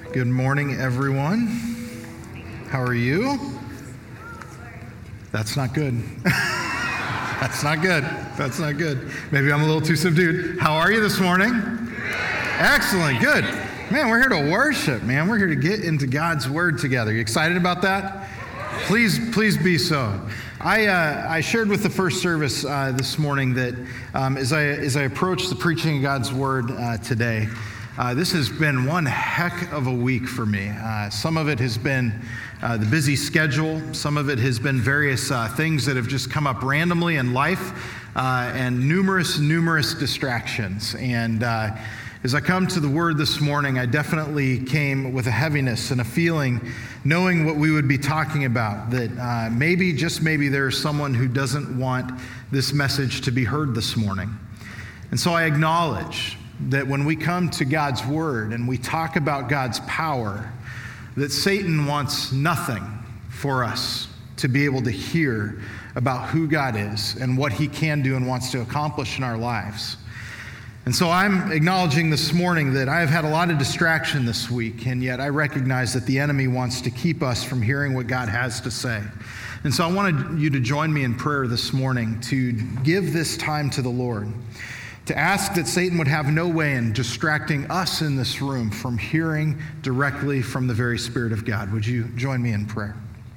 Good morning, everyone. How are you? That's not good. That's not good. That's not good. Maybe I'm a little too subdued. How are you this morning? Excellent. Good. Man, we're here to worship, man. We're here to get into God's Word together. You excited about that? Please be so. I shared with the first service this morning that as I approach the preaching of God's Word today, this has been one heck of a week for me. Some of it has been the busy schedule. Some of it has been various things that have just come up randomly in life and numerous distractions. And as I come to the Word this morning, I definitely came with a heaviness and a feeling, knowing what we would be talking about, that maybe, just maybe, there's someone who doesn't want this message to be heard this morning. And so I acknowledge that when we come to God's Word and we talk about God's power, that Satan wants nothing for us to be able to hear about who God is and what He can do and wants to accomplish in our lives. And so I'm acknowledging this morning that I've had a lot of distraction this week, and yet I recognize that the enemy wants to keep us from hearing what God has to say. And so I wanted you to join me in prayer this morning to give this time to the Lord, to ask that Satan would have no way in distracting us in this room from hearing directly from the very Spirit of God. Would you join me in prayer?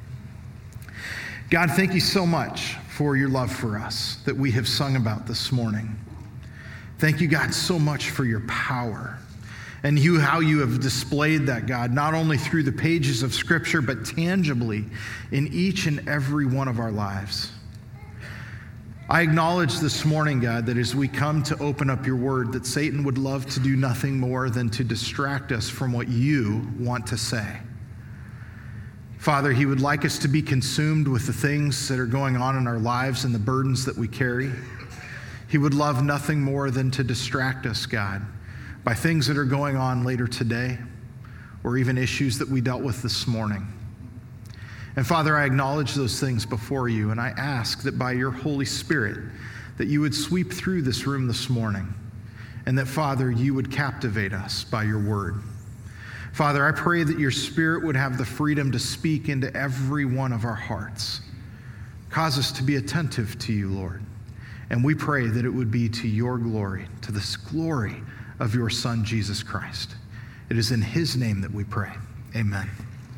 God, thank you so much for your love for us that we have sung about this morning. Thank you, God, so much for your power and how you have displayed that, God, not only through the pages of Scripture, but tangibly in each and every one of our lives. I acknowledge this morning, God, that as we come to open up your word, that Satan would love to do nothing more than to distract us from what you want to say. Father, he would like us to be consumed with the things that are going on in our lives and the burdens that we carry. He would love nothing more than to distract us, God, by things that are going on later today or even issues that we dealt with this morning. And Father, I acknowledge those things before you, and I ask that by your Holy Spirit, that you would sweep through this room this morning, and that, Father, you would captivate us by your word. Father, I pray that your Spirit would have the freedom to speak into every one of our hearts. Cause us to be attentive to you, Lord. And we pray that it would be to your glory, to the glory of your Son, Jesus Christ. It is in his name that we pray. Amen.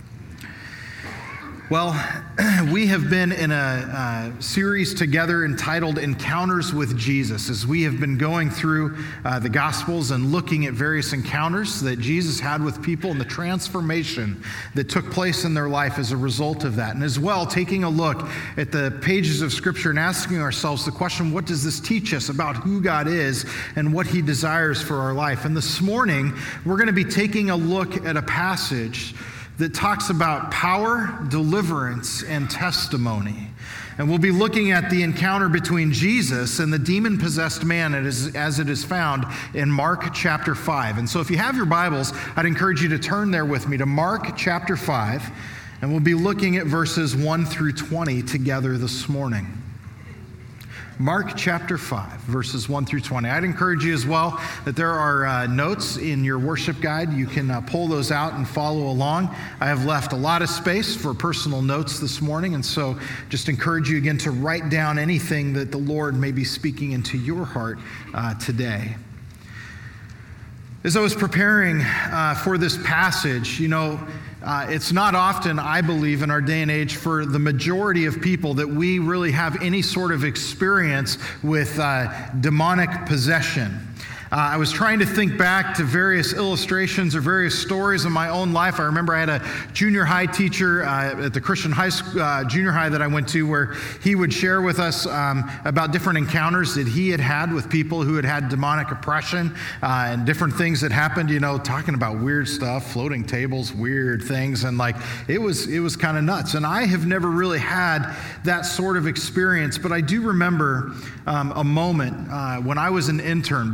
Well, we have been in a series together entitled Encounters with Jesus, as we have been going through the Gospels and looking at various encounters that Jesus had with people and the transformation that took place in their life as a result of that. And as well, taking a look at the pages of Scripture and asking ourselves the question, what does this teach us about who God is and what he desires for our life? And this morning, we're going to be taking a look at a passage that talks about power, deliverance, and testimony. And we'll be looking at the encounter between Jesus and the demon-possessed man as it is found in Mark chapter 5. And so if you have your Bibles, I'd encourage you to turn there with me to Mark chapter 5, and we'll be looking at verses 1 through 20 together this morning. Mark chapter 5, verses 1 through 20. I'd encourage you as well that there are notes in your worship guide. You can pull those out and follow along. I have left a lot of space for personal notes this morning, and so just encourage you again to write down anything that the Lord may be speaking into your heart today. As I was preparing for this passage, it's not often, I believe, in our day and age for the majority of people that we really have any sort of experience with demonic possession. I was trying to think back to various illustrations or various stories in my own life. I remember I had a junior high teacher at the Christian high school, junior high that I went to, where he would share with us about different encounters that he had had with people who had had demonic oppression and different things that happened, talking about weird stuff, floating tables, weird things. And it was kind of nuts. And I have never really had that sort of experience, but I do remember a moment when I was an intern, before I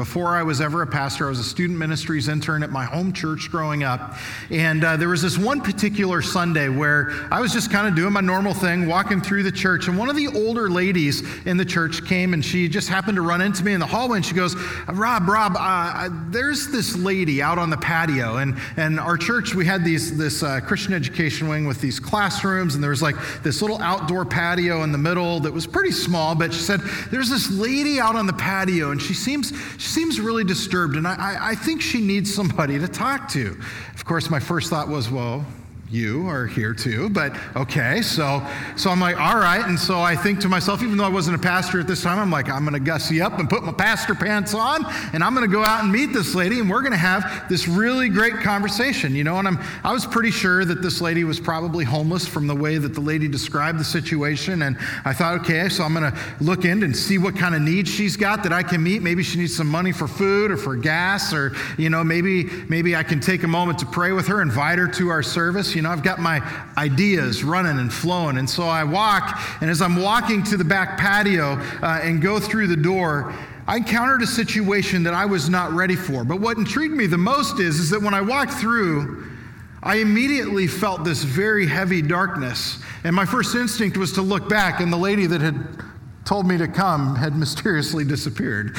was ever a pastor. I was a student ministries intern at my home church growing up. And there was this one particular Sunday where I was just kind of doing my normal thing, walking through the church. And one of the older ladies in the church came, and she just happened to run into me in the hallway. And she goes, Rob, there's this lady out on the patio. And our church, we had this Christian education wing with these classrooms. And there was like this little outdoor patio in the middle that was pretty small. But she said, there's this lady out on the patio, and she seems really disturbed, and I think she needs somebody to talk to. Of course, my first thought was, well, you are here too, but okay. So I'm like, all right. And so I think to myself, even though I wasn't a pastor at this time, I'm like, I'm going to gussy up and put my pastor pants on, and I'm going to go out and meet this lady, and we're going to have this really great conversation, you know. And I was pretty sure that this lady was probably homeless from the way that the lady described the situation. And I thought, okay, so I'm going to look in and see what kind of needs she's got that I can meet. Maybe she needs some money for food or for gas, or, you know, maybe I can take a moment to pray with her, invite her to our service. You know, I've got my ideas running and flowing. And so I walk, and as I'm walking to the back patio and go through the door, I encountered a situation that I was not ready for. But what intrigued me the most is that when I walked through, I immediately felt this very heavy darkness. And my first instinct was to look back, and the lady that had told me to come had mysteriously disappeared.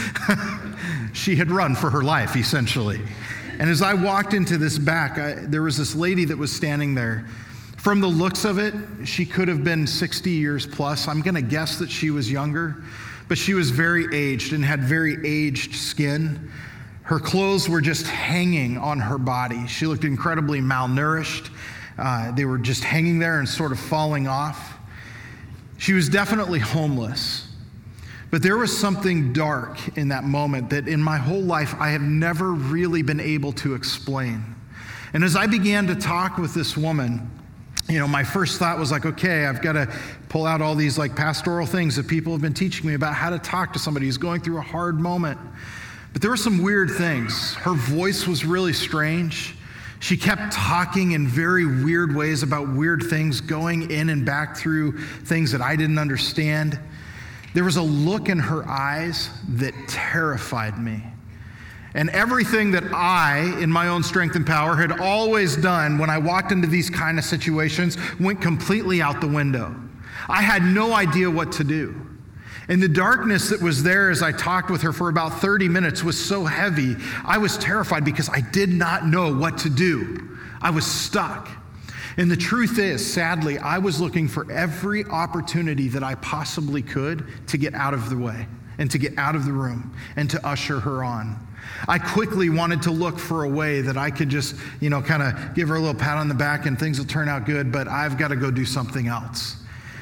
She had run for her life, essentially. And as I walked into this back, there was this lady that was standing there. From the looks of it, she could have been 60 years plus. I'm going to guess that she was younger, but she was very aged and had very aged skin. Her clothes were just hanging on her body. She looked incredibly malnourished. They were just hanging there and sort of falling off. She was definitely homeless. But there was something dark in that moment that in my whole life I have never really been able to explain. And as I began to talk with this woman, you know, my first thought was like, okay, I've got to pull out all these like pastoral things that people have been teaching me about how to talk to somebody who's going through a hard moment. But there were some weird things. Her voice was really strange. She kept talking in very weird ways about weird things, going in and back through things that I didn't understand. There was a look in her eyes that terrified me. And everything that I, in my own strength and power, had always done when I walked into these kind of situations went completely out the window. I had no idea what to do. And the darkness that was there as I talked with her for about 30 minutes was so heavy, I was terrified because I did not know what to do. I was stuck. And the truth is, sadly, I was looking for every opportunity that I possibly could to get out of the way and to get out of the room and to usher her on. I quickly wanted to look for a way that I could just, you know, kind of give her a little pat on the back and things will turn out good, but I've got to go do something else.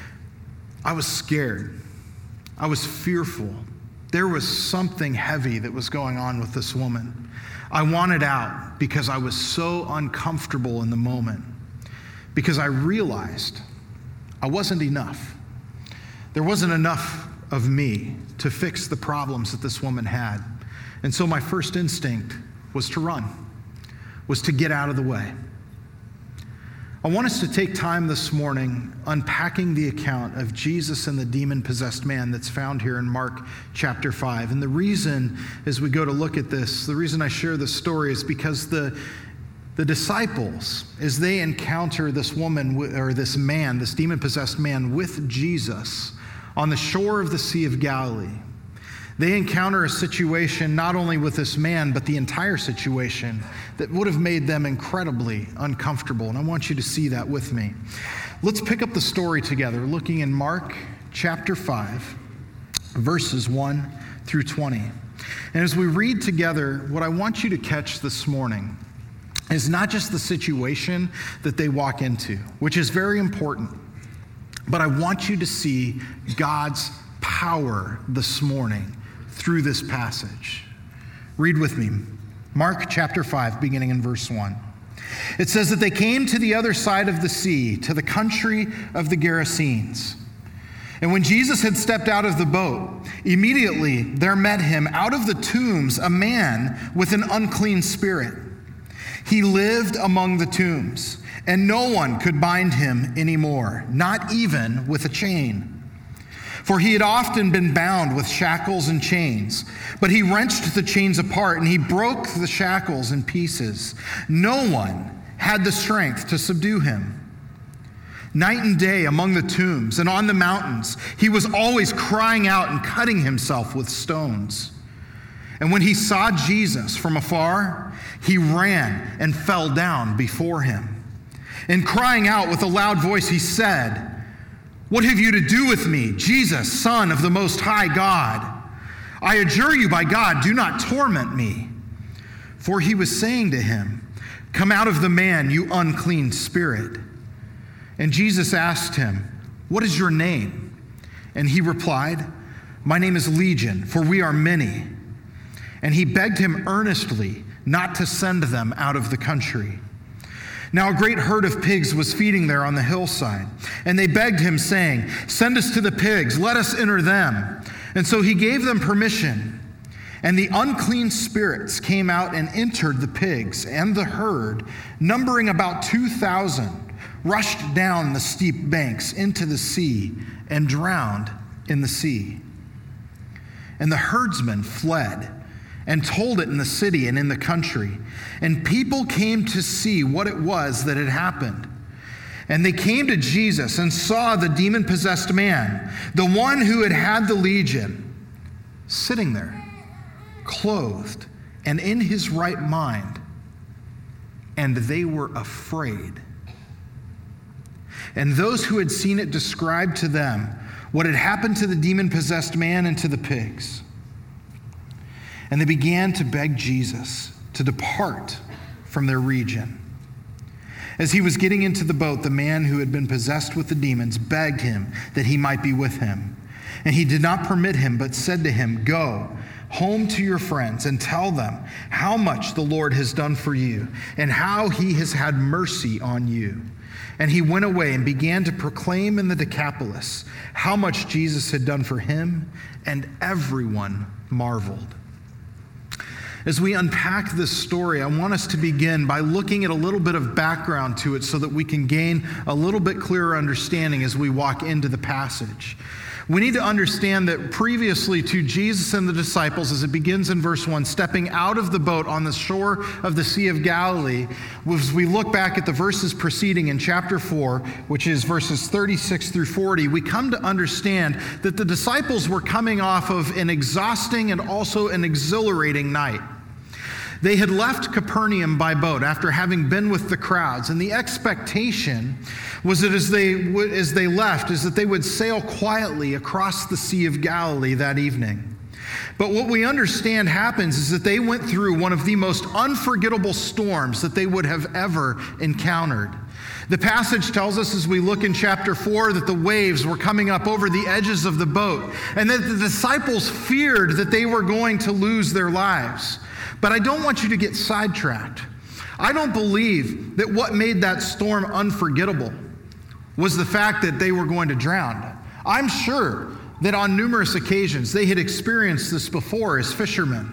I was scared. I was fearful. There was something heavy that was going on with this woman. I wanted out because I was so uncomfortable in the moment. Because I realized I wasn't enough. There wasn't enough of me to fix the problems that this woman had. And so my first instinct was to run, was to get out of the way. I want us to take time this morning unpacking the account of Jesus and the demon-possessed man that's found here in Mark chapter 5. And the reason, as we go to look at this, the reason I share this story is because the disciples, as they encounter this woman, or this man, this demon-possessed man with Jesus on the shore of the Sea of Galilee, they encounter a situation not only with this man, but the entire situation that would have made them incredibly uncomfortable. And I want you to see that with me. Let's pick up the story together, looking in Mark chapter 5, verses 1 through 20. And as we read together, what I want you to catch this morning is not just the situation that they walk into, which is very important, but I want you to see God's power this morning through this passage. Read with me. Mark chapter 5, beginning in verse 1. It says that they came to the other side of the sea, to the country of the Gerasenes. And when Jesus had stepped out of the boat, immediately there met him out of the tombs a man with an unclean spirit. He lived among the tombs, and no one could bind him anymore, not even with a chain. For he had often been bound with shackles and chains, but he wrenched the chains apart and he broke the shackles in pieces. No one had the strength to subdue him. Night and day among the tombs and on the mountains, he was always crying out and cutting himself with stones. And when he saw Jesus from afar, he ran and fell down before him. And crying out with a loud voice, he said, "What have you to do with me, Jesus, Son of the Most High God? I adjure you by God, do not torment me." For he was saying to him, "Come out of the man, you unclean spirit." And Jesus asked him, "What is your name?" And he replied, "My name is Legion, for we are many." And he begged him earnestly not to send them out of the country. Now a great herd of pigs was feeding there on the hillside, and they begged him, saying, "Send us to the pigs, let us enter them." And so he gave them permission. And the unclean spirits came out and entered the pigs, and the herd, numbering about 2,000, rushed down the steep banks into the sea and drowned in the sea. And the herdsmen fled and told it in the city and in the country. And people came to see what it was that had happened. And they came to Jesus and saw the demon-possessed man, the one who had had the legion, sitting there, clothed and in his right mind. And they were afraid. And those who had seen it described to them what had happened to the demon-possessed man and to the pigs. And they began to beg Jesus to depart from their region. As he was getting into the boat, the man who had been possessed with the demons begged him that he might be with him. And he did not permit him, but said to him, "Go home to your friends and tell them how much the Lord has done for you and how he has had mercy on you." And he went away and began to proclaim in the Decapolis how much Jesus had done for him, and everyone marveled. As we unpack this story, I want us to begin by looking at a little bit of background to it so that we can gain a little bit clearer understanding as we walk into the passage. We need to understand that previously to Jesus and the disciples, as it begins in verse 1, stepping out of the boat on the shore of the Sea of Galilee, as we look back at the verses preceding in chapter 4, which is verses 36 through 40, we come to understand that the disciples were coming off of an exhausting and also an exhilarating night. They had left Capernaum by boat after having been with the crowds, and the expectation was that as they left, is that they would sail quietly across the Sea of Galilee that evening. But what we understand happens is that they went through one of the most unforgettable storms that they would have ever encountered. The passage tells us as we look in chapter 4 that the waves were coming up over the edges of the boat, and that the disciples feared that they were going to lose their lives. But I don't want you to get sidetracked. I don't believe that what made that storm unforgettable was the fact that they were going to drown. I'm sure that on numerous occasions they had experienced this before as fishermen.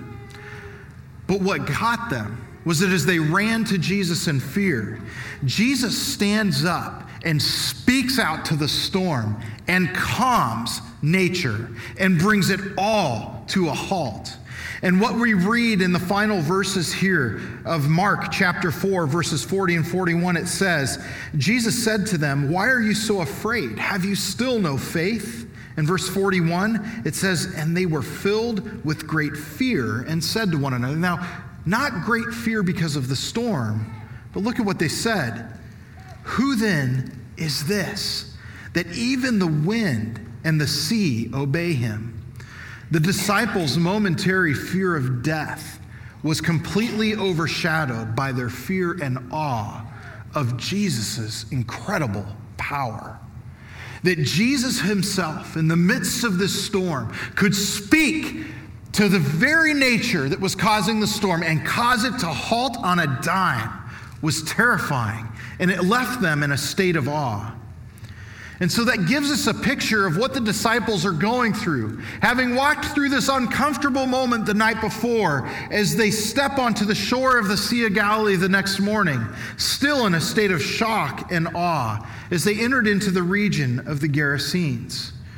But what got them was that as they ran to Jesus in fear, Jesus stands up and speaks out to the storm and calms nature and brings it all to a halt. And what we read in the final verses here of Mark chapter 4, verses 40 and 41, it says, Jesus said to them, "Why are you so afraid? Have you still no faith?" In verse 41, it says, "And they were filled with great fear and said to one another." Now, not great fear because of the storm, but look at what they said. "Who then is this, that even the wind and the sea obey him?" The disciples' momentary fear of death was completely overshadowed by their fear and awe of Jesus' incredible power. That Jesus himself, in the midst of this storm, could speak to the very nature that was causing the storm and cause it to halt on a dime was terrifying, and it left them in a state of awe. And so that gives us a picture of what the disciples are going through, having walked through this uncomfortable moment the night before, as they step onto the shore of the Sea of Galilee the next morning, still in a state of shock and awe, as they entered into the region of the Gerasenes.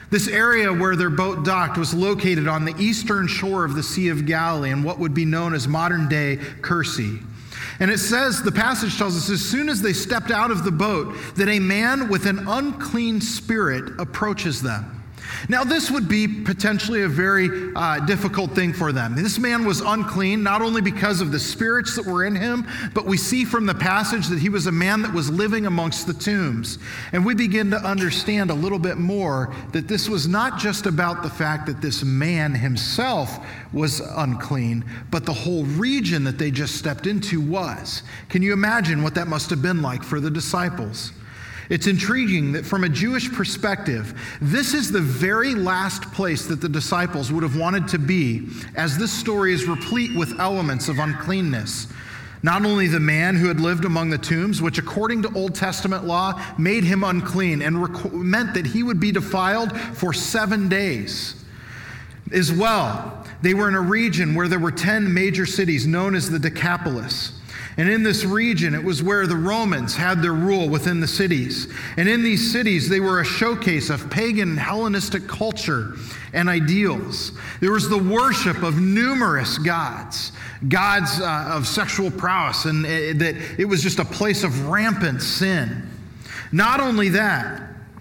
This area where their boat docked was located on the eastern shore of the Sea of Galilee in what would be known as modern-day Kursi. And it says, the passage tells us, as soon as they stepped out of the boat, that a man with an unclean spirit approaches them. Now, this would be potentially a very difficult thing for them. This man was unclean, not only because of the spirits that were in him, but we see from the passage that he was a man that was living amongst the tombs. And we begin to understand a little bit more that this was not just about the fact that this man himself was unclean, but the whole region that they just stepped into was. Can you imagine what that must have been like for the disciples? It's intriguing that from a Jewish perspective, this is the very last place that the disciples would have wanted to be, as this story is replete with elements of uncleanness. Not only the man who had lived among the tombs, which according to Old Testament law made him unclean and meant that he would be defiled for 7 days. As well, they were in a region where there were 10 major cities known as the Decapolis. And in this region, it was where the Romans had their rule within the cities. And in these cities, they were a showcase of pagan and Hellenistic culture and ideals. There was the worship of numerous gods of sexual prowess, and that it was just a place of rampant sin. Not only that,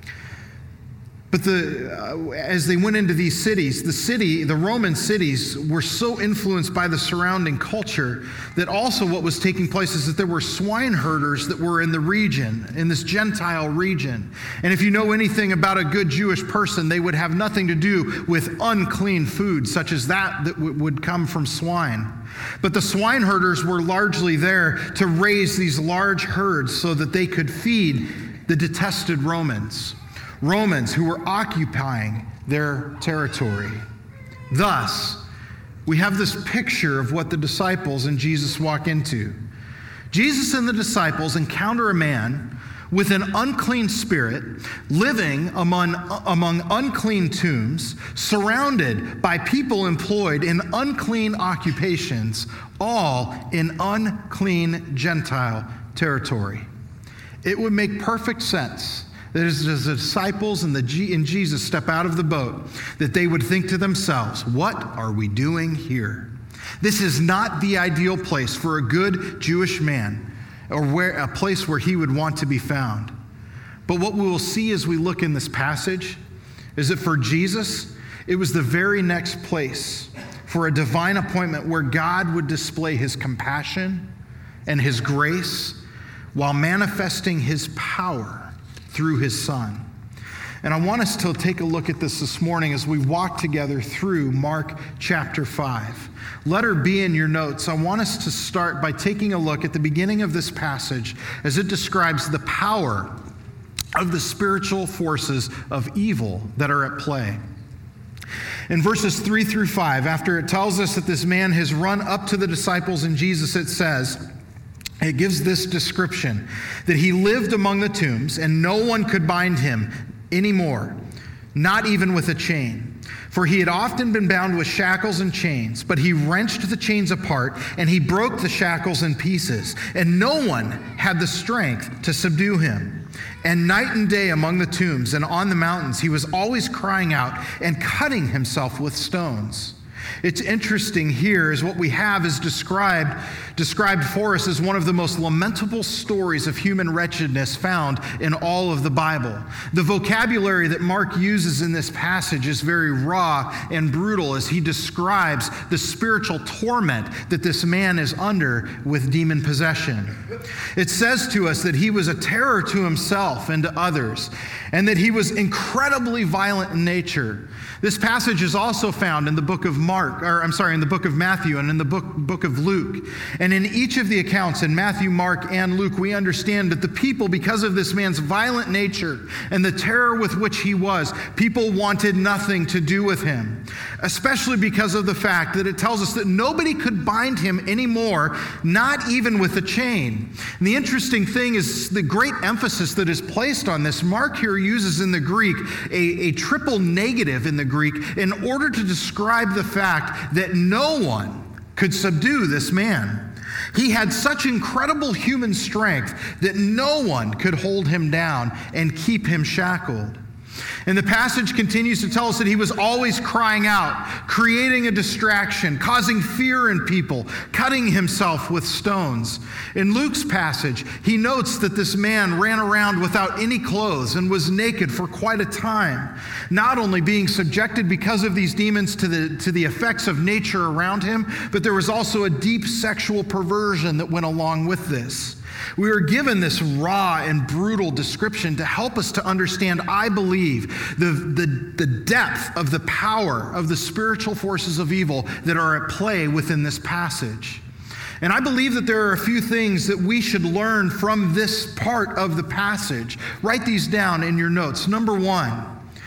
but as they went into these cities, the Roman cities were so influenced by the surrounding culture that also what was taking place is that there were swine herders that were in the region, in this Gentile region. And if you know anything about a good Jewish person, they would have nothing to do with unclean food, such as that would come from swine. But the swine herders were largely there to raise these large herds so that they could feed the detested Romans who were occupying their territory. Thus, we have this picture of what the disciples and Jesus walk into. Jesus and the disciples encounter a man with an unclean spirit, living among unclean tombs, surrounded by people employed in unclean occupations, all in unclean Gentile territory. It would make perfect sense that as the disciples and Jesus step out of the boat, that they would think to themselves, what are we doing here? This is not the ideal place for a good Jewish man, or a place where he would want to be found. But what we will see as we look in this passage is that for Jesus, it was the very next place for a divine appointment where God would display his compassion and his grace while manifesting his power through his Son. And I want us to take a look at this morning as we walk together through Mark chapter 5. Letter B in your notes, I want us to start by taking a look at the beginning of this passage as it describes the power of the spiritual forces of evil that are at play. In verses 3 through 5, after it tells us that this man has run up to the disciples and Jesus, it gives this description, that he lived among the tombs and no one could bind him anymore, not even with a chain. For he had often been bound with shackles and chains, but he wrenched the chains apart and he broke the shackles in pieces, and no one had the strength to subdue him. And night and day among the tombs and on the mountains, he was always crying out and cutting himself with stones. It's interesting here is what we have is described for us as one of the most lamentable stories of human wretchedness found in all of the Bible. The vocabulary that Mark uses in this passage is very raw and brutal as he describes the spiritual torment that this man is under with demon possession. It says to us that he was a terror to himself and to others, and that he was incredibly violent in nature. This passage is also found in the book of in the book of Matthew and in the book of Luke. And in each of the accounts in Matthew, Mark, and Luke, we understand that the people, because of this man's violent nature and the terror with which he was, people wanted nothing to do with him, especially because of the fact that it tells us that nobody could bind him anymore, not even with a chain. And the interesting thing is the great emphasis that is placed on this. Mark here uses in the Greek a triple negative in the Greek in order to describe the fact that no one could subdue this man. He had such incredible human strength that no one could hold him down and keep him shackled. And the passage continues to tell us that he was always crying out, creating a distraction, causing fear in people, cutting himself with stones. In Luke's passage, he notes that this man ran around without any clothes and was naked for quite a time, not only being subjected because of these demons to the effects of nature around him, but there was also a deep sexual perversion that went along with this. We are given this raw and brutal description to help us to understand, I believe, the depth of the power of the spiritual forces of evil that are at play within this passage. And I believe that there are a few things that we should learn from this part of the passage. Write these down in your notes. Number one,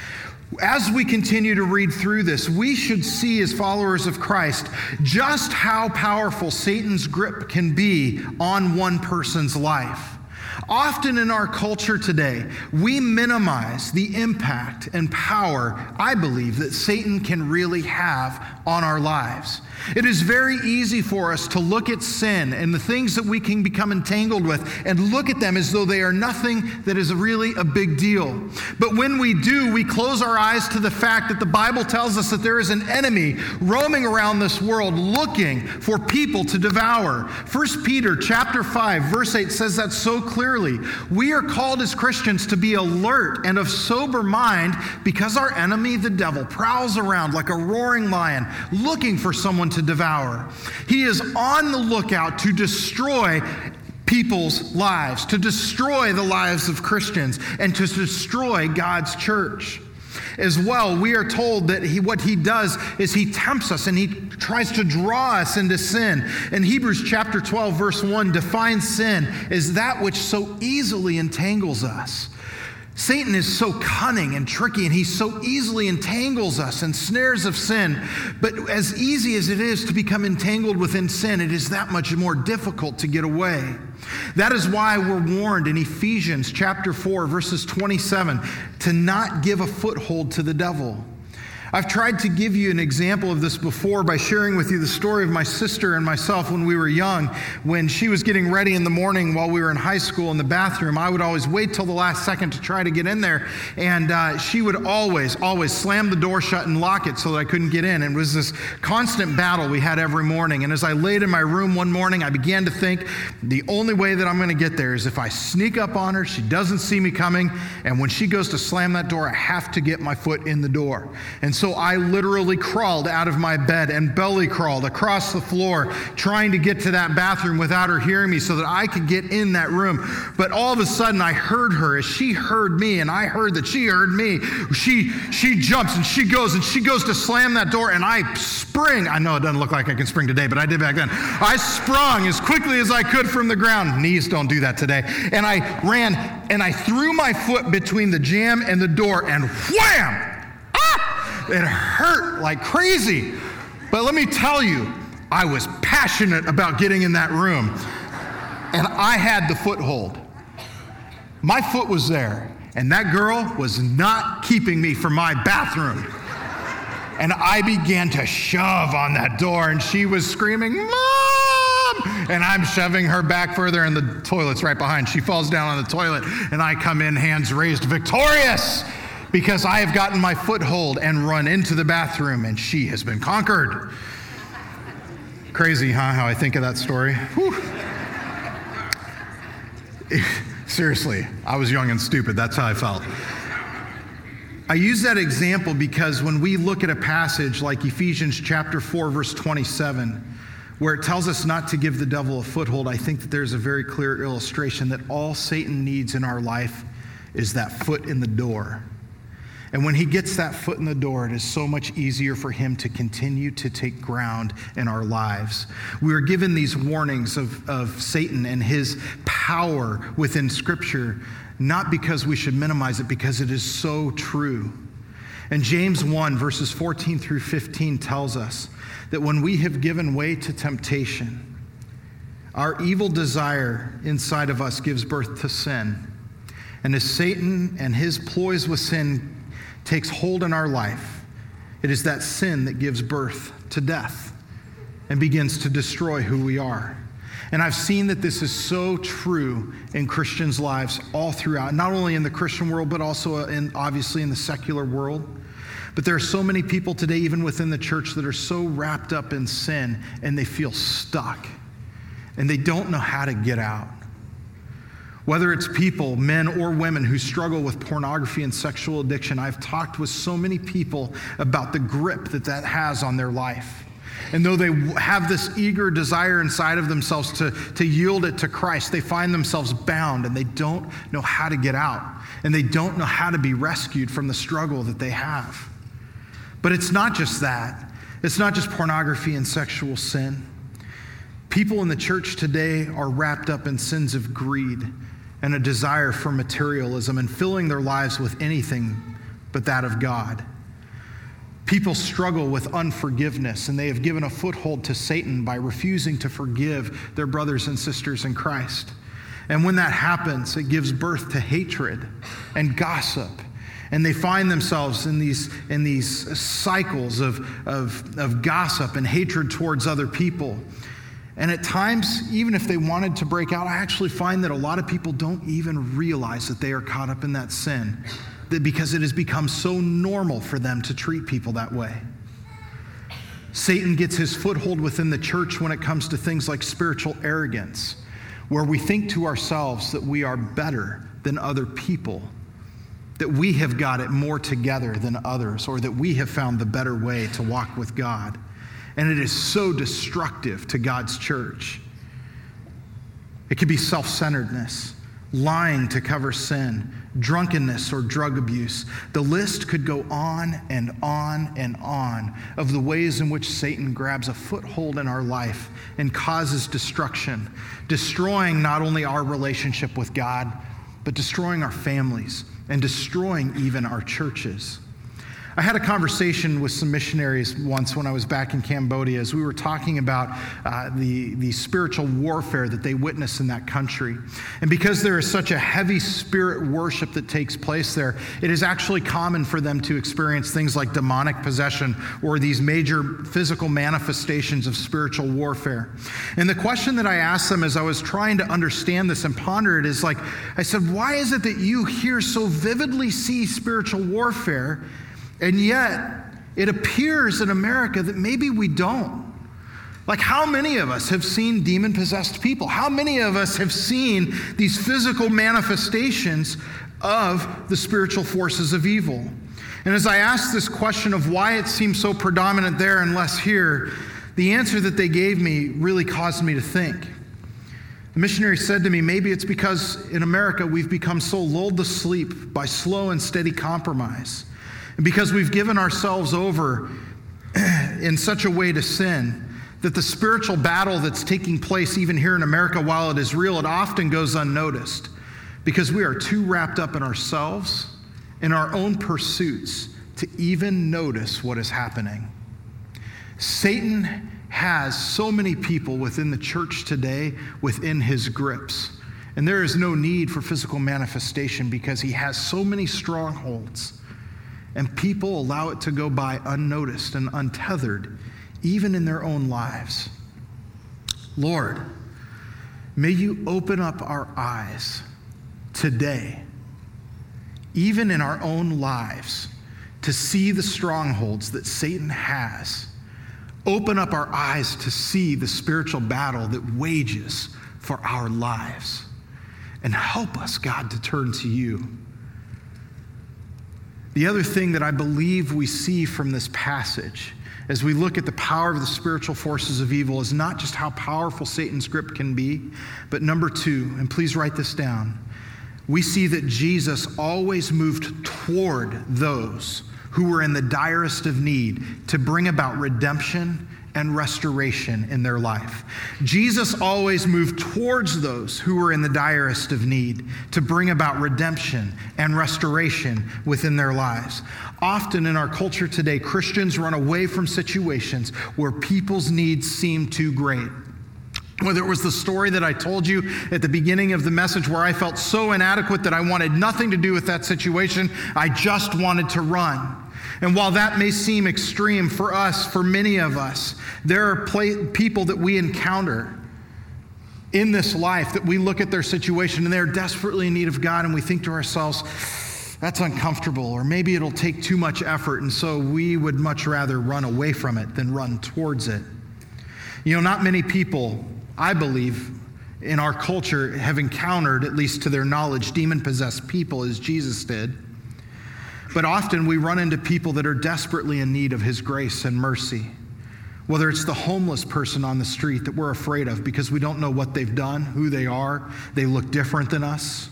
as we continue to read through this, we should see as followers of Christ just how powerful Satan's grip can be on one person's life. Often in our culture today, we minimize the impact and power, I believe, that Satan can really have on our lives. It is very easy for us to look at sin and the things that we can become entangled with and look at them as though they are nothing that is really a big deal. But when we do, we close our eyes to the fact that the Bible tells us that there is an enemy roaming around this world looking for people to devour. 1 Peter chapter 5, verse 8 says that so clearly. We are called as Christians to be alert and of sober mind because our enemy, the devil, prowls around like a roaring lion looking for someone to devour. He is on the lookout to destroy people's lives, to destroy the lives of Christians, and to destroy God's church. As well, we are told that what he does is he tempts us and he tries to draw us into sin. And Hebrews chapter 12, verse 1 defines sin as that which so easily entangles us. Satan is so cunning and tricky, and he so easily entangles us in snares of sin. But as easy as it is to become entangled within sin, it is that much more difficult to get away. That is why we're warned in Ephesians chapter 4, verses 27, to not give a foothold to the devil. I've tried to give you an example of this before by sharing with you the story of my sister and myself when we were young. When she was getting ready in the morning while we were in high school in the bathroom, I would always wait till the last second to try to get in there. And she would always slam the door shut and lock it so that I couldn't get in. And it was this constant battle we had every morning. And as I laid in my room one morning, I began to think the only way that I'm going to get there is if I sneak up on her, she doesn't see me coming, and when she goes to slam that door, I have to get my foot in the door. And so I literally crawled out of my bed and belly crawled across the floor trying to get to that bathroom without her hearing me so that I could get in that room. But all of a sudden I heard her as she heard me and I heard that she heard me. She jumps and she goes to slam that door, and I spring. I know it doesn't look like I can spring today, but I did back then. I sprung as quickly as I could from the ground. Knees don't do that today. And I ran and I threw my foot between the jamb and the door, and wham! It hurt like crazy. But let me tell you, I was passionate about getting in that room. And I had the foothold. My foot was there. And that girl was not keeping me from my bathroom. And I began to shove on that door, and she was screaming, "Mom!" And I'm shoving her back further, and the toilet's right behind. She falls down on the toilet, and I come in, hands raised, victorious, because I have gotten my foothold and run into the bathroom, and she has been conquered. Crazy, huh, how I think of that story? Whew. Seriously, I was young and stupid. That's how I felt. I use that example because when we look at a passage like Ephesians chapter 4, verse 27, where it tells us not to give the devil a foothold, I think that there's a very clear illustration that all Satan needs in our life is that foot in the door. And when he gets that foot in the door, it is so much easier for him to continue to take ground in our lives. We are given these warnings of Satan and his power within Scripture, not because we should minimize it, because it is so true. And James 1, verses 14 through 15 tells us that when we have given way to temptation, our evil desire inside of us gives birth to sin. And as Satan and his ploys with sin takes hold in our life, it is that sin that gives birth to death and begins to destroy who we are. And I've seen that this is so true in Christians' lives all throughout, not only in the Christian world, but also obviously in the secular world. But there are so many people today, even within the church, that are so wrapped up in sin and they feel stuck and they don't know how to get out. Whether it's people, men or women, who struggle with pornography and sexual addiction, I've talked with so many people about the grip that has on their life. And though they have this eager desire inside of themselves to yield it to Christ, they find themselves bound and they don't know how to get out. And they don't know how to be rescued from the struggle that they have. But it's not just that. It's not just pornography and sexual sin. People in the church today are wrapped up in sins of greed and a desire for materialism and filling their lives with anything but that of God. People struggle with unforgiveness, and they have given a foothold to Satan by refusing to forgive their brothers and sisters in Christ. And when that happens, it gives birth to hatred and gossip. And they find themselves in these cycles of gossip and hatred towards other people. And at times, even if they wanted to break out, I actually find that a lot of people don't even realize that they are caught up in that sin, that because it has become so normal for them to treat people that way. Satan gets his foothold within the church when it comes to things like spiritual arrogance, where we think to ourselves that we are better than other people, that we have got it more together than others, or that we have found the better way to walk with God. And it is so destructive to God's church. It could be self-centeredness, lying to cover sin, drunkenness or drug abuse. The list could go on and on and on of the ways in which Satan grabs a foothold in our life and causes destruction, destroying not only our relationship with God, but destroying our families and destroying even our churches. I had a conversation with some missionaries once when I was back in Cambodia as we were talking about the spiritual warfare that they witness in that country. And because there is such a heavy spirit worship that takes place there, it is actually common for them to experience things like demonic possession or these major physical manifestations of spiritual warfare. And the question that I asked them as I was trying to understand this and ponder it is like, I said, why is it that you here so vividly see spiritual warfare, and yet, it appears in America that maybe we don't? Like, how many of us have seen demon-possessed people? How many of us have seen these physical manifestations of the spiritual forces of evil? And as I asked this question of why it seems so predominant there and less here, the answer that they gave me really caused me to think. The missionary said to me, maybe it's because in America we've become so lulled to sleep by slow and steady compromise. And because we've given ourselves over in such a way to sin that the spiritual battle that's taking place even here in America, while it is real, it often goes unnoticed because we are too wrapped up in ourselves, in our own pursuits, to even notice what is happening. Satan has so many people within the church today within his grips. And there is no need for physical manifestation because he has so many strongholds. And people allow it to go by unnoticed and untethered, even in their own lives. Lord, may you open up our eyes today, even in our own lives, to see the strongholds that Satan has. Open up our eyes to see the spiritual battle that wages for our lives. And help us, God, to turn to you. The other thing that I believe we see from this passage as we look at the power of the spiritual forces of evil is not just how powerful Satan's grip can be, but number two, and please write this down, we see that Jesus always moved toward those who were in the direst of need to bring about redemption and restoration in their life. Jesus always moved towards those who were in the direst of need to bring about redemption and restoration within their lives. Often in our culture today, Christians run away from situations where people's needs seem too great. Whether it was the story that I told you at the beginning of the message where I felt so inadequate that I wanted nothing to do with that situation, I just wanted to run. And while that may seem extreme for us, for many of us, there are people that we encounter in this life that we look at their situation and they're desperately in need of God, and we think to ourselves, that's uncomfortable, or maybe it'll take too much effort, and so we would much rather run away from it than run towards it. Not many people, I believe, in our culture have encountered, at least to their knowledge, demon-possessed people as Jesus did. But often we run into people that are desperately in need of his grace and mercy. Whether it's the homeless person on the street that we're afraid of because we don't know what they've done, who they are, they look different than us.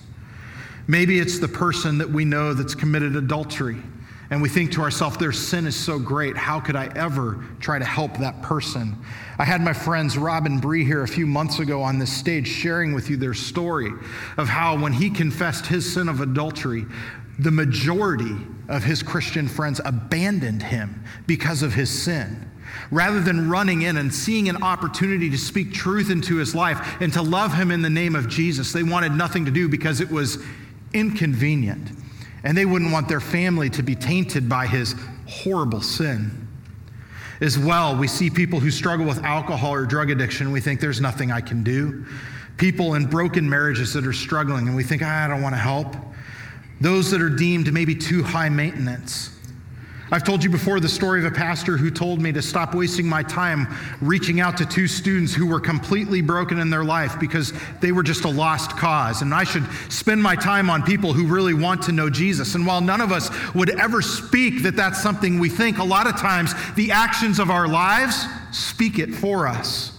Maybe it's the person that we know that's committed adultery, and we think to ourselves, their sin is so great, how could I ever try to help that person? I had my friends Rob and Bree here a few months ago on this stage sharing with you their story of how when he confessed his sin of adultery, the majority of his Christian friends abandoned him because of his sin. Rather than running in and seeing an opportunity to speak truth into his life and to love him in the name of Jesus, they wanted nothing to do because it was inconvenient. And they wouldn't want their family to be tainted by his horrible sin. As well, we see people who struggle with alcohol or drug addiction. We think there's nothing I can do. People in broken marriages that are struggling, and we think, I don't want to help. Those that are deemed maybe too high maintenance. I've told you before the story of a pastor who told me to stop wasting my time reaching out to two students who were completely broken in their life because they were just a lost cause. And I should spend my time on people who really want to know Jesus. And while none of us would ever speak that that's something we think, a lot of times the actions of our lives speak it for us.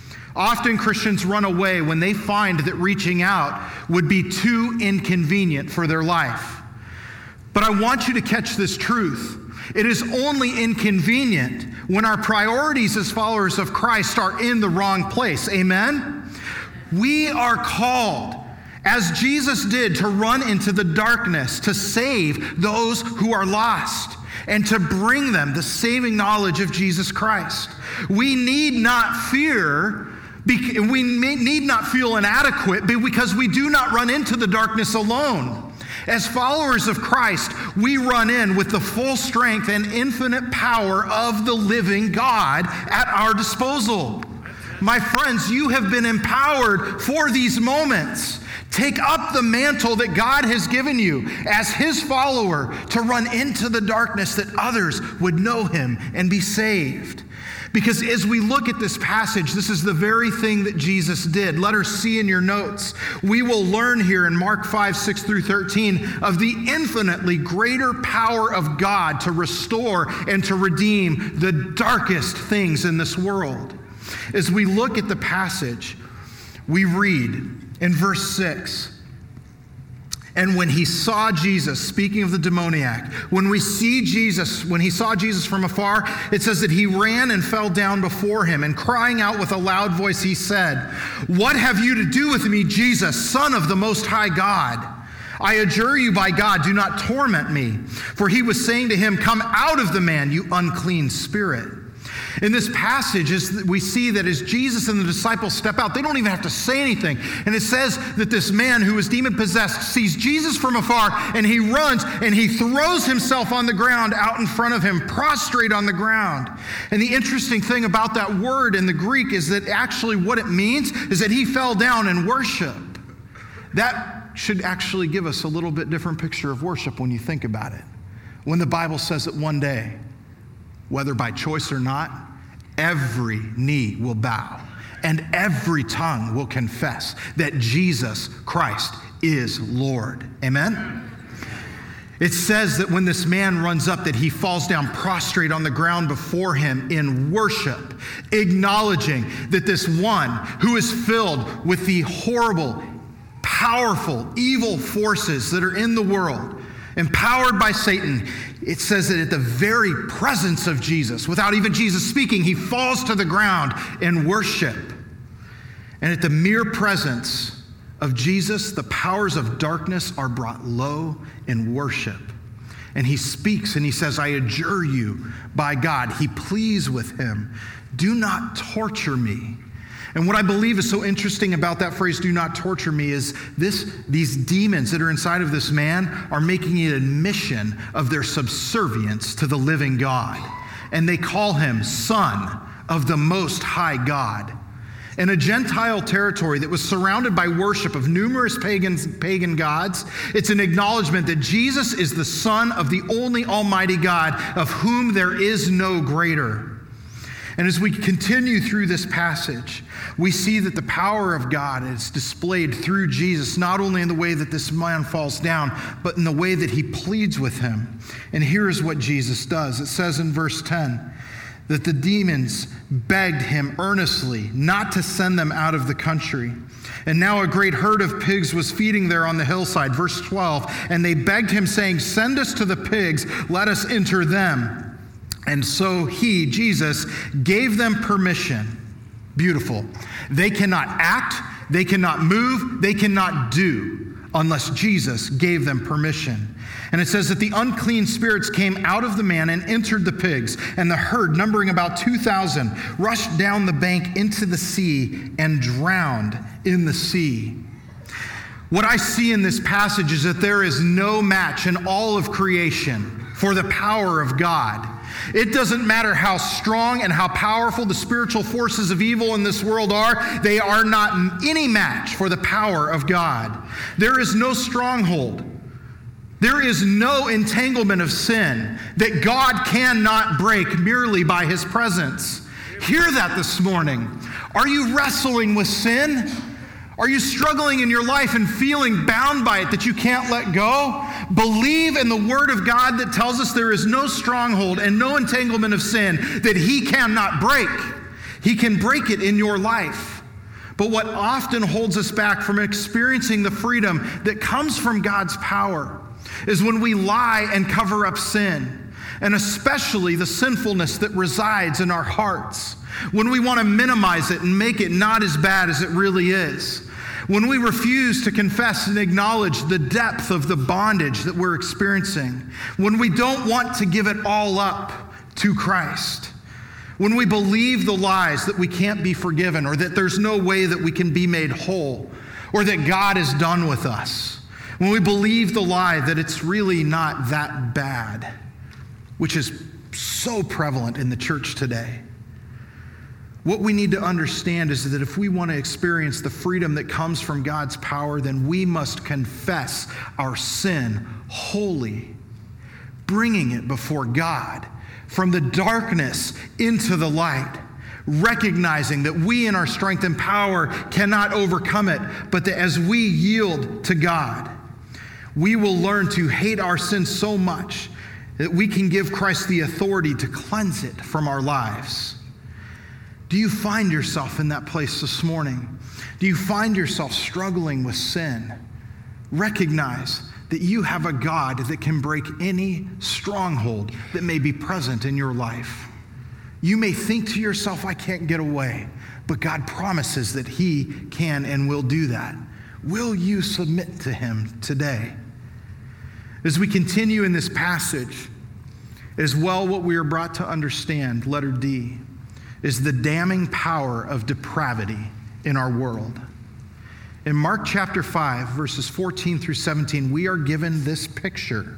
Often Christians run away when they find that reaching out would be too inconvenient for their life. But I want you to catch this truth. It is only inconvenient when our priorities as followers of Christ are in the wrong place. Amen? We are called, as Jesus did, to run into the darkness, to save those who are lost, and to bring them the saving knowledge of Jesus Christ. We need not fear. We need not feel inadequate because we do not run into the darkness alone. As followers of Christ, we run in with the full strength and infinite power of the living God at our disposal. My friends, you have been empowered for these moments. Take up the mantle that God has given you as his follower to run into the darkness that others would know him and be saved. Because as we look at this passage, this is the very thing that Jesus did. Let her see in your notes. We will learn here in Mark 5, 6 through 13 of the infinitely greater power of God to restore and to redeem the darkest things in this world. As we look at the passage, we read in verse 6, and when he saw Jesus, speaking of the demoniac, when he saw Jesus from afar, it says that he ran and fell down before him, and crying out with a loud voice, he said, "What have you to do with me, Jesus, Son of the Most High God? I adjure you by God, do not torment me." For he was saying to him, "Come out of the man, you unclean spirit." In this passage, we see that as Jesus and the disciples step out, they don't even have to say anything. And it says that this man who is demon-possessed sees Jesus from afar, and he runs and he throws himself on the ground out in front of him, prostrate on the ground. And the interesting thing about that word in the Greek is that actually what it means is that he fell down in worship. That should actually give us a little bit different picture of worship when you think about it. When the Bible says that one day, whether by choice or not, every knee will bow and every tongue will confess that Jesus Christ is Lord. Amen? It says that when this man runs up, that he falls down prostrate on the ground before him in worship, acknowledging that this one who is filled with the horrible, powerful, evil forces that are in the world, empowered by Satan, it says that at the very presence of Jesus, without even Jesus speaking, he falls to the ground in worship. And at the mere presence of Jesus, the powers of darkness are brought low in worship. And he speaks and he says, "I adjure you by God." He pleads with him, "Do not torture me." And what I believe is so interesting about that phrase, "do not torture me," is these demons that are inside of this man are making an admission of their subservience to the living God. And they call him Son of the Most High God. in a Gentile territory that was surrounded by worship of numerous pagan gods. It's an acknowledgement that Jesus is the Son of the only Almighty God, of whom there is no greater. And as we continue through this passage, we see that the power of God is displayed through Jesus, not only in the way that this man falls down, but in the way that he pleads with him. And here is what Jesus does. It says in verse 10 that the demons begged him earnestly not to send them out of the country. And now a great herd of pigs was feeding there on the hillside. Verse 12, and they begged him, saying, "Send us to the pigs, let us enter them." And so he, Jesus, gave them permission. Beautiful. They cannot act, they cannot move, they cannot do unless Jesus gave them permission. And it says that the unclean spirits came out of the man and entered the pigs, and the herd, numbering about 2,000, rushed down the bank into the sea and drowned in the sea. What I see in this passage is that there is no match in all of creation for the power of God. It doesn't matter how strong and how powerful the spiritual forces of evil in this world are, they are not any match for the power of God. There is no stronghold. There is no entanglement of sin that God cannot break merely by his presence. Hear that this morning. Are you wrestling with sin? Are you struggling in your life and feeling bound by it that you can't let go? Believe in the word of God that tells us there is no stronghold and no entanglement of sin that he cannot break. He can break it in your life. But what often holds us back from experiencing the freedom that comes from God's power is when we lie and cover up sin, and especially the sinfulness that resides in our hearts. When we want to minimize it and make it not as bad as it really is. When we refuse to confess and acknowledge the depth of the bondage that we're experiencing. When we don't want to give it all up to Christ. When we believe the lies that we can't be forgiven, or that there's no way that we can be made whole, or that God is done with us. When we believe the lie that it's really not that bad, which is so prevalent in the church today. What we need to understand is that if we want to experience the freedom that comes from God's power, then we must confess our sin wholly, bringing it before God from the darkness into the light, recognizing that we in our strength and power cannot overcome it, but that as we yield to God, we will learn to hate our sin so much that we can give Christ the authority to cleanse it from our lives. Do you find yourself in that place this morning? Do you find yourself struggling with sin? Recognize that you have a God that can break any stronghold that may be present in your life. You may think to yourself, I can't get away, but God promises that he can and will do that. Will you submit to him today? As we continue in this passage, as well what we are brought to understand, letter D, is the damning power of depravity in our world. In Mark chapter 5, verses 14 through 17, we are given this picture.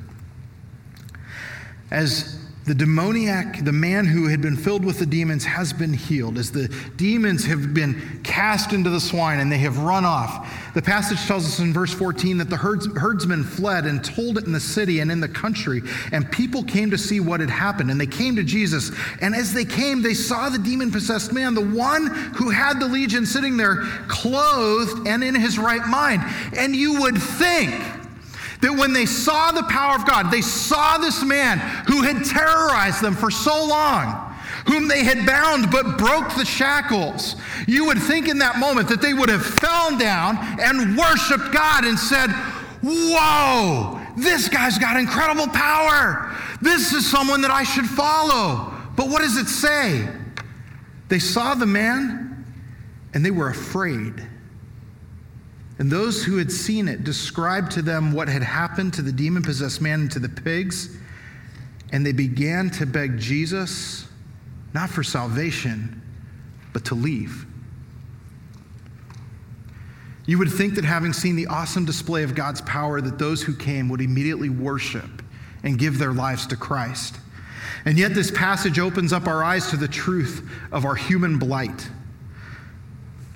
As the demoniac, the man who had been filled with the demons, has been healed, as the demons have been cast into the swine and they have run off. The passage tells us in verse 14 that the herdsmen fled and told it in the city and in the country, and people came to see what had happened, and they came to Jesus. And as they came, they saw the demon-possessed man, the one who had the legion, sitting there clothed and in his right mind. And you would think that when they saw the power of God, they saw this man who had terrorized them for so long, whom they had bound but broke the shackles. You would think in that moment that they would have fallen down and worshiped God and said, whoa, this guy's got incredible power. This is someone that I should follow. But what does it say? They saw the man and they were afraid. And those who had seen it described to them what had happened to the demon-possessed man and to the pigs. And they began to beg Jesus, not for salvation, but to leave. You would think that having seen the awesome display of God's power, that those who came would immediately worship and give their lives to Christ. And yet this passage opens up our eyes to the truth of our human blight.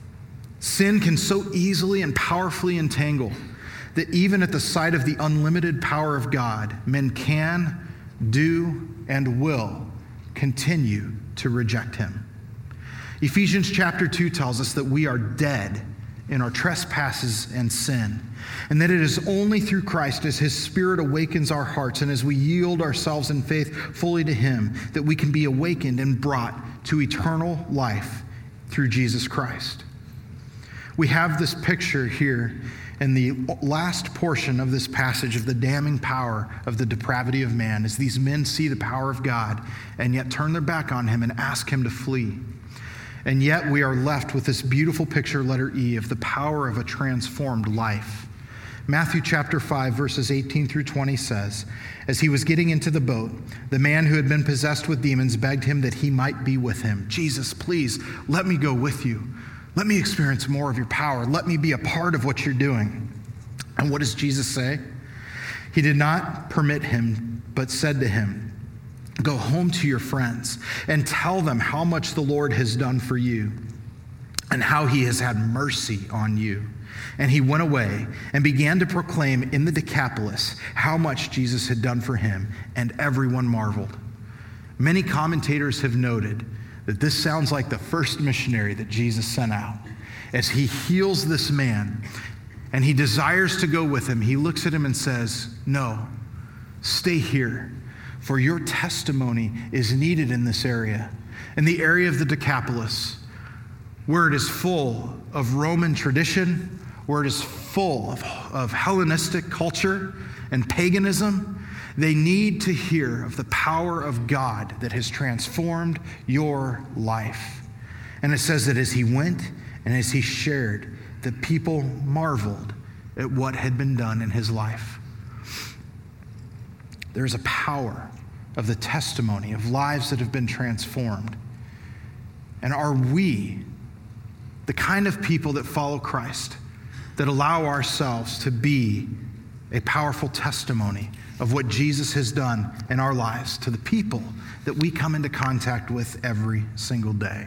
Sin can so easily and powerfully entangle that even at the sight of the unlimited power of God, men can, do, and will continue to reject him. Ephesians chapter 2 tells us that we are dead in our trespasses and sin, and that it is only through Christ, as his Spirit awakens our hearts and as we yield ourselves in faith fully to him, that we can be awakened and brought to eternal life through Jesus Christ. We have this picture here in the last portion of this passage of the damning power of the depravity of man, as these men see the power of God and yet turn their back on him and ask him to flee. And yet we are left with this beautiful picture, letter E, of the power of a transformed life. Matthew chapter 5, verses 18 through 20 says, as he was getting into the boat, the man who had been possessed with demons begged him that he might be with him. Jesus, please, let me go with you. Let me experience more of your power. Let me be a part of what you're doing. And what does Jesus say? He did not permit him, but said to him, go home to your friends and tell them how much the Lord has done for you and how he has had mercy on you. And he went away and began to proclaim in the Decapolis how much Jesus had done for him, and everyone marveled. Many commentators have noted that this sounds like the first missionary that Jesus sent out. As he heals this man and he desires to go with him, he looks at him and says, no, stay here, for your testimony is needed in this area, in the area of the Decapolis, where it is full of Roman tradition, where it is full of Hellenistic culture and paganism. They need to hear of the power of God that has transformed your life. And it says that as he went and as he shared, the people marveled at what had been done in his life. There's a power of the testimony of lives that have been transformed. And are we the kind of people that follow Christ, that allow ourselves to be a powerful testimony of what Jesus has done in our lives to the people that we come into contact with every single day?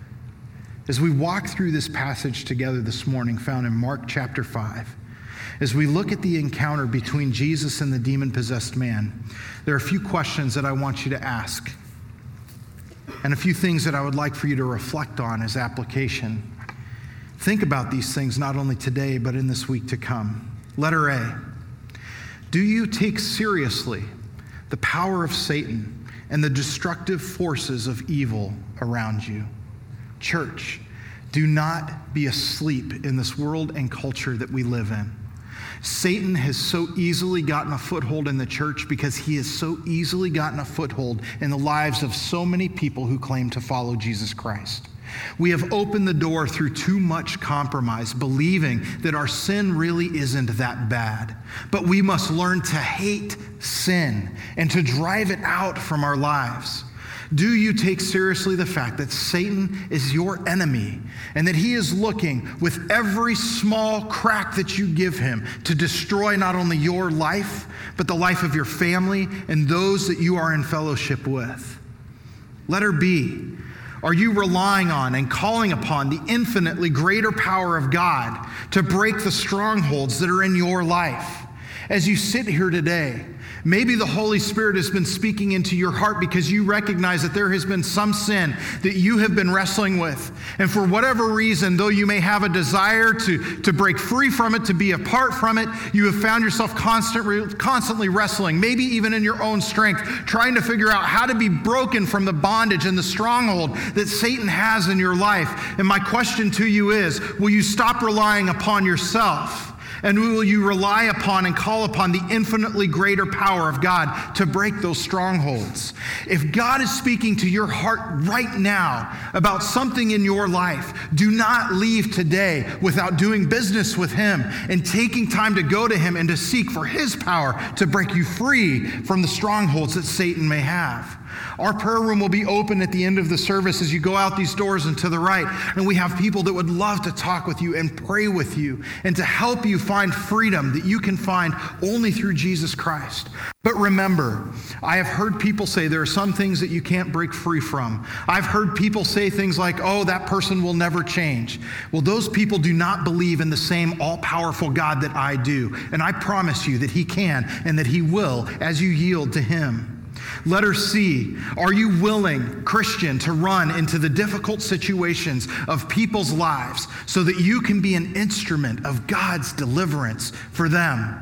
As we walk through this passage together this morning, found in Mark chapter 5, as we look at the encounter between Jesus and the demon-possessed man, there are a few questions that I want you to ask, and a few things that I would like for you to reflect on as application. Think about these things not only today, but in this week to come. Letter A, do you take seriously the power of Satan and the destructive forces of evil around you? Church, do not be asleep in this world and culture that we live in. Satan has so easily gotten a foothold in the church because he has so easily gotten a foothold in the lives of so many people who claim to follow Jesus Christ. We have opened the door through too much compromise, believing that our sin really isn't that bad. But we must learn to hate sin and to drive it out from our lives. Do you take seriously the fact that Satan is your enemy and that he is looking with every small crack that you give him to destroy not only your life, but the life of your family and those that you are in fellowship with? Letter B, are you relying on and calling upon the infinitely greater power of God to break the strongholds that are in your life? As you sit here today, maybe the Holy Spirit has been speaking into your heart because you recognize that there has been some sin that you have been wrestling with. And for whatever reason, though you may have a desire to break free from it, to be apart from it, you have found yourself constantly wrestling, maybe even in your own strength, trying to figure out how to be broken from the bondage and the stronghold that Satan has in your life. And my question to you is, will you stop relying upon yourself? And will you rely upon and call upon the infinitely greater power of God to break those strongholds? If God is speaking to your heart right now about something in your life, do not leave today without doing business with him and taking time to go to him and to seek for his power to break you free from the strongholds that Satan may have. Our prayer room will be open at the end of the service as you go out these doors and to the right. And we have people that would love to talk with you and pray with you and to help you find freedom that you can find only through Jesus Christ. But remember, I have heard people say there are some things that you can't break free from. I've heard people say things like, oh, that person will never change. Well, those people do not believe in the same all-powerful God that I do. And I promise you that he can and that he will as you yield to him. Letter C, are you willing, Christian, to run into the difficult situations of people's lives so that you can be an instrument of God's deliverance for them?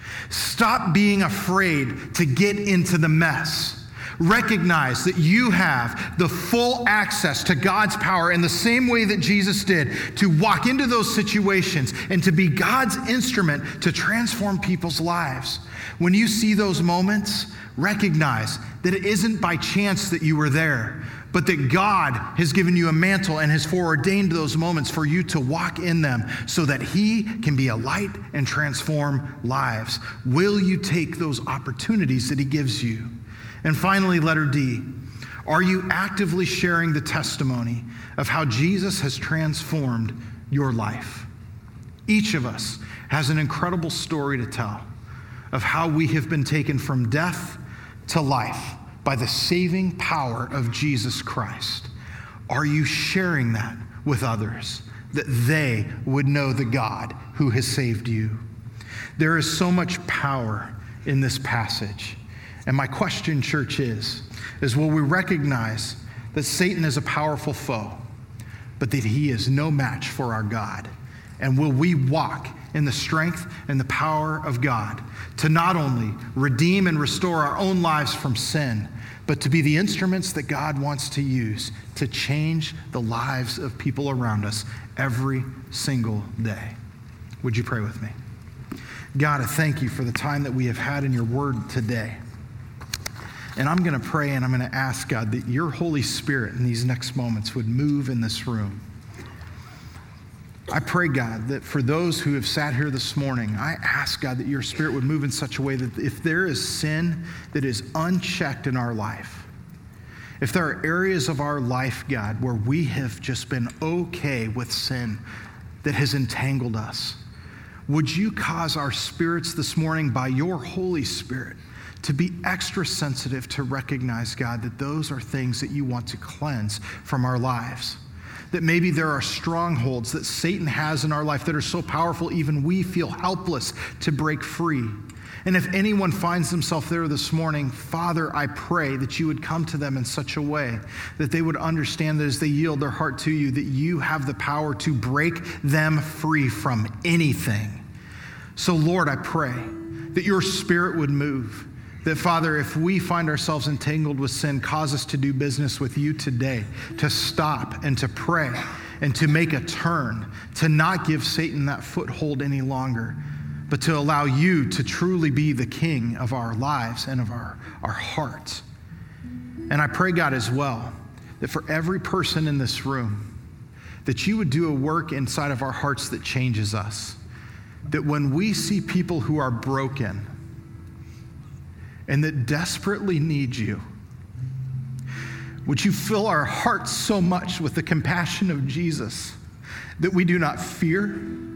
Stop being afraid to get into the mess. Recognize that you have the full access to God's power in the same way that Jesus did to walk into those situations and to be God's instrument to transform people's lives. When you see those moments, recognize that it isn't by chance that you were there, but that God has given you a mantle and has foreordained those moments for you to walk in them so that he can be a light and transform lives. Will you take those opportunities that he gives you? And finally, letter D, are you actively sharing the testimony of how Jesus has transformed your life? Each of us has an incredible story to tell of how we have been taken from death to life by the saving power of Jesus Christ. Are you sharing that with others, that they would know the God who has saved you? There is so much power in this passage. And my question, church, is will we recognize that Satan is a powerful foe, but that he is no match for our God? And will we walk in the strength and the power of God to not only redeem and restore our own lives from sin, but to be the instruments that God wants to use to change the lives of people around us every single day? Would you pray with me? God, I thank you for the time that we have had in your word today. And I'm going to pray and I'm going to ask, God, that your Holy Spirit in these next moments would move in this room. I pray, God, that for those who have sat here this morning, I ask, God, that your Spirit would move in such a way that if there is sin that is unchecked in our life, if there are areas of our life, God, where we have just been okay with sin that has entangled us, would you cause our spirits this morning by your Holy Spirit to be extra sensitive to recognize, God, that those are things that you want to cleanse from our lives? That maybe there are strongholds that Satan has in our life that are so powerful even we feel helpless to break free. And if anyone finds themselves there this morning, Father, I pray that you would come to them in such a way that they would understand that as they yield their heart to you, that you have the power to break them free from anything. So Lord, I pray that your Spirit would move. That, Father, if we find ourselves entangled with sin, cause us to do business with you today, to stop and to pray and to make a turn, to not give Satan that foothold any longer, but to allow you to truly be the king of our lives and of our hearts. And I pray, God, as well, that for every person in this room, that you would do a work inside of our hearts that changes us. That when we see people who are broken, and that desperately need you, would you fill our hearts so much with the compassion of Jesus that we do not fear,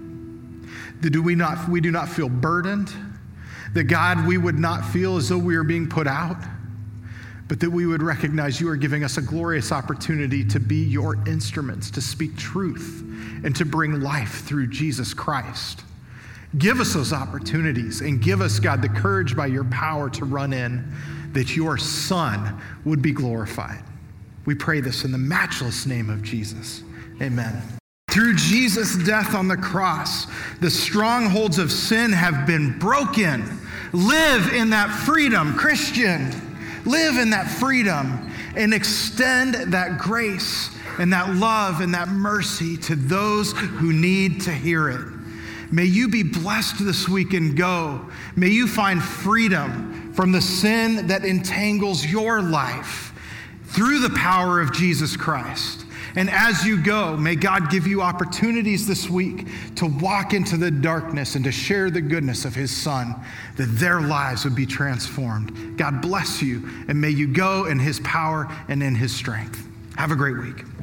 that we do not feel burdened, that, God, we would not feel as though we are being put out, but that we would recognize you are giving us a glorious opportunity to be your instruments, to speak truth and to bring life through Jesus Christ. Give us those opportunities and give us, God, the courage by your power to run in, that your Son would be glorified. We pray this in the matchless name of Jesus. Amen. Through Jesus' death on the cross, the strongholds of sin have been broken. Live in that freedom, Christian. Live in that freedom and extend that grace and that love and that mercy to those who need to hear it. May you be blessed this week and go. May you find freedom from the sin that entangles your life through the power of Jesus Christ. And as you go, may God give you opportunities this week to walk into the darkness and to share the goodness of his Son, that their lives would be transformed. God bless you, and may you go in his power and in his strength. Have a great week.